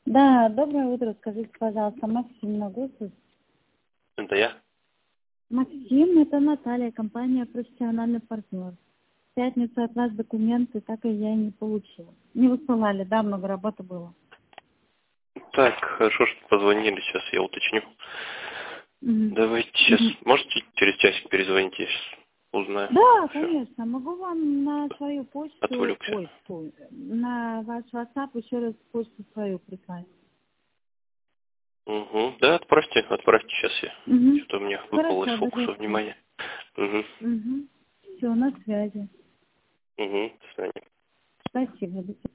Да, доброе утро. Скажите, пожалуйста, Максим Нагусов? Это я? Максим, это Наталья, компания «Профессиональный партнер». В пятницу от вас документы так и я и не получила. Не высылали, да, много работы было. Так, хорошо, что позвонили, сейчас я уточню. Давайте сейчас, можете через часик перезвонить, я сейчас узнаю. Да, Всё. конечно. Могу вам на свою почту, Отвлекся. на ваш WhatsApp еще раз почту свою прислать. Угу. Да, отправьте сейчас я. Что-то у меня выпало из Хорошо, фокуса договорились. внимания. Угу. Все, на связи. Угу. До свидания. Спасибо. До свидания.